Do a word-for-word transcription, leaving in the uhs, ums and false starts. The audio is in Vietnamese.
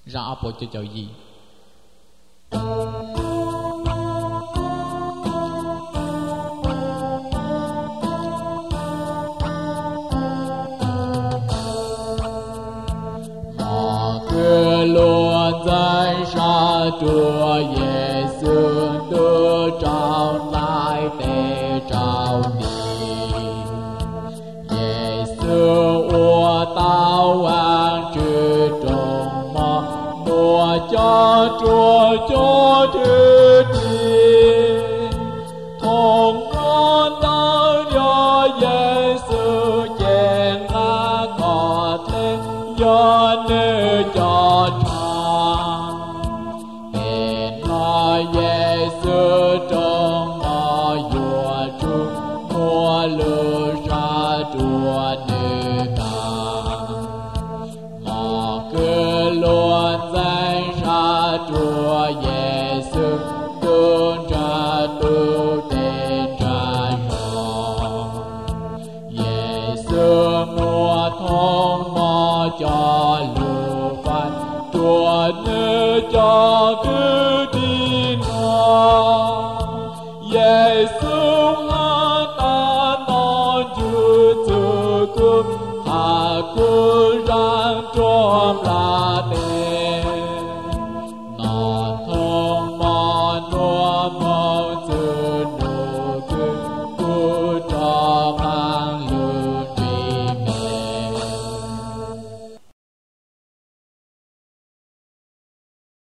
ra bộ cho cháu gì mà cứ luôn dạy ra Chúa Giêsu đưa trao lại để trao đi Giêsu ua tao an chư trong mà mùa cho Chúa cho thứ đi thông con ta do Giêsu chèn ta có thể do nơi cho cha để nói Giêsu trong mọi vua chúa mua lừa ra Chúa nơi ta mà cứ luôn dạy ra Chúa Giêsu tương tra tu tên tra rõ Giêsu mua thông mà cho lưu phạt Chúa nơi cho cứ đi nó Giêsu ha ta nó chúa chúa cướp hạ cứ răng trộm lại